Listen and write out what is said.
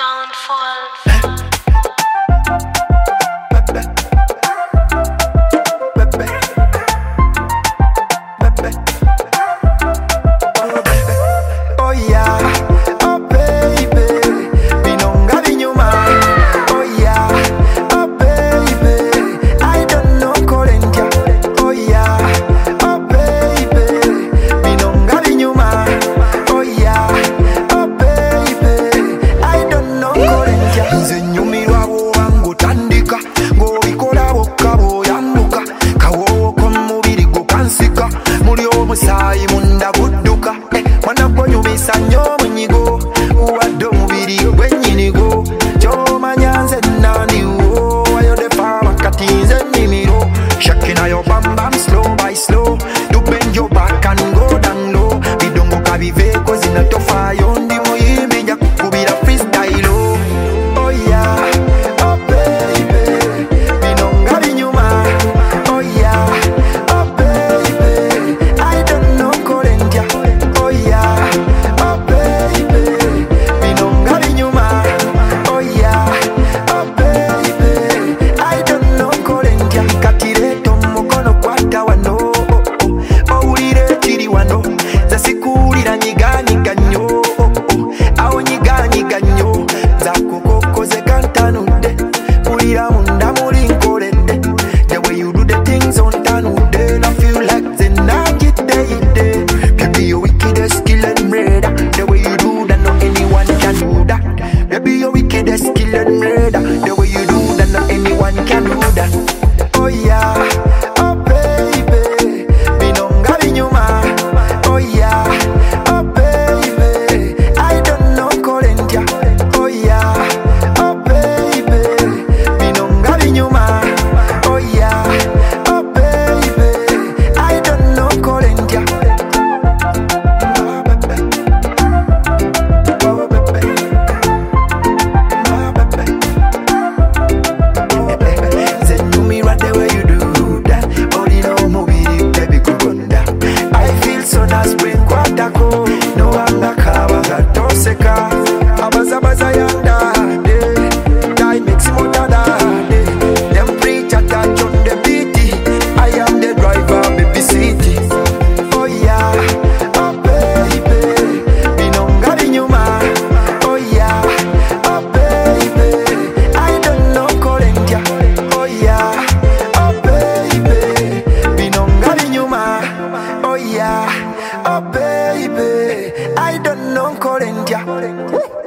Soundfall. Oh yeah, oh baby, binonga binyuma. Oh yeah, oh baby, I don't know Korentia. Oh yeah, oh baby, binonga binyuma. Oh yeah, oh baby, I don't know Korentia. Nze nyumirwa bo wangu tandika, ngo bikola bokabo yanduka. Kawo ko mubiri go kansika, muri omusayi munda gudduka. Mwana konyumisa nnyo munyigo, uwadde omubiri gwennyinigo. Ky'omanya nze naniwo, wayodefa wakati nze nnimiro. Shaking your bam bam slow by slow, do bend your back and go down low. Bidongo kabiveeko zinatofaayo, ndi muyimbi nja kukubira freestyle. Oh yeah, oh baby, binonga binyuma. Oh yeah, oh baby, I don't know Korentia. Oh yeah, oh baby, binonga binyuma. Oh yeah, oh baby, I don't know Korentia. Katireto mukono kwata wano, owulire kiri wano. Nze sikulira nyiganyiga nnyo, awo nyiganyiga nnyo. Zakukokoze kantanudde, mulira munda muli nkoledde. The way you do the things ontanudde, and I feel like the nagidde. Baby, you're wickedest killing murder. The way you do that, no anyone can do that. Baby, you're wickedest killing murder. The way you do that, no anyone can do that. Oh yeah, oh baby, binonga binyuma. Oh yeah, oh baby, I don't know Korentia. Oh yeah, oh baby, binonga binyuma. Oh yeah, oh baby, I don't know Korentia. Nze nyumirwa the way you do that. Olina omubiri baby kugonda. I feel so nice when kwatako, no wanga kaba gatoseka. Abazabaza yandade, die makes more dadade. Them preach a touch on the beat. I am the driver, baby city. Oh yeah, oh baby, binonga binyuma. Oh yeah, oh baby, I don't know Korentia. Oh yeah, oh baby, binonga binyuma. Oh yeah, oh baby, I don't know Korentia.